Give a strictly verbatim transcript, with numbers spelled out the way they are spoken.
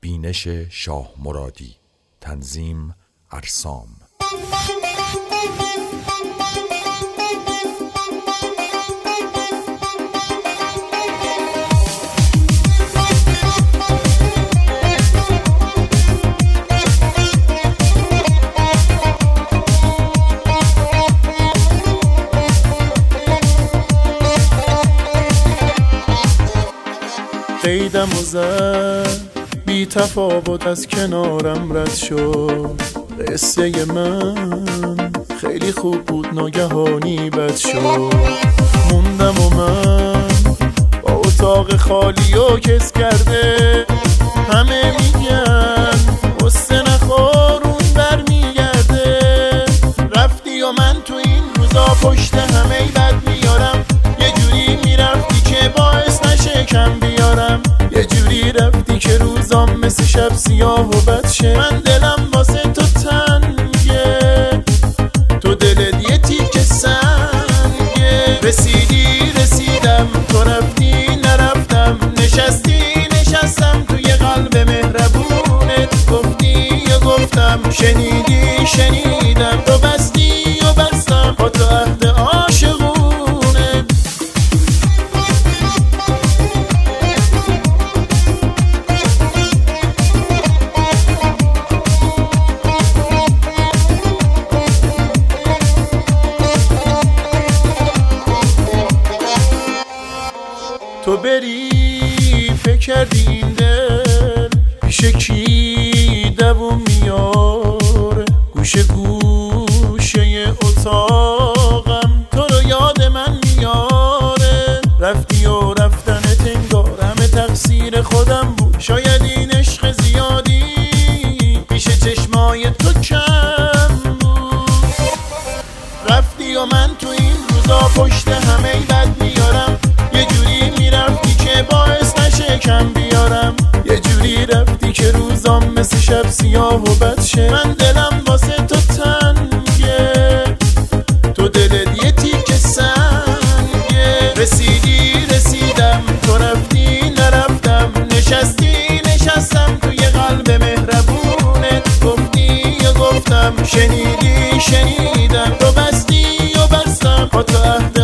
بینش شاه مرادی. تنظیم ارسام. قیدم و زد بی تفاوت از کنارم رد شد. قصه من خیلی خوب بود ناگهانی بد شد. موندم و من با اتاق خالی و کس کرده. همه میگن قصه نخورون بر میگرده. رفتی و من تو این روزا پشت همه بد میارم. یه جوری میرفتی که باعث نشه کم بیارم. یه جوری رفتی که روزام مثل شب سیاه و بد شه. من دلم واسه تو تنگه، تو دلت یه تیکه سنگه. رسیدی رسیدم، تو رفتی نرفتم. نشستی نشستم توی قلب مهربونت. گفتی یا گفتم، شنیدی شنیدم. تو بستی و بستم با تو عهد عاشقونت. تو بری فکر کردی این دل پیش کی دووم میاره. گوشه گوشه اتاقم تو رو یاد من میاره. رفتی و رفتنت انگار همه تقصیر خودم بود. شاید این عشق زیادی پیش چشمای تو کم بود. رفتی و من تو این روزا پشت همه بد میارم. یه جوری میرفتی که باعث نشه کم بیارم. یه جوری رفتی که روزام مثل شب سیاه و بد شه. من دلم واسه تو تنگه، تو دلت یه تیکه سنگه. رسیدی رسیدم، تو رفتی نرفتم. نشستی نشستم توی قلب مهربونت. گفتی یا گفتم، شنیدی شنیدم. تو بستی و بستم با تو عهد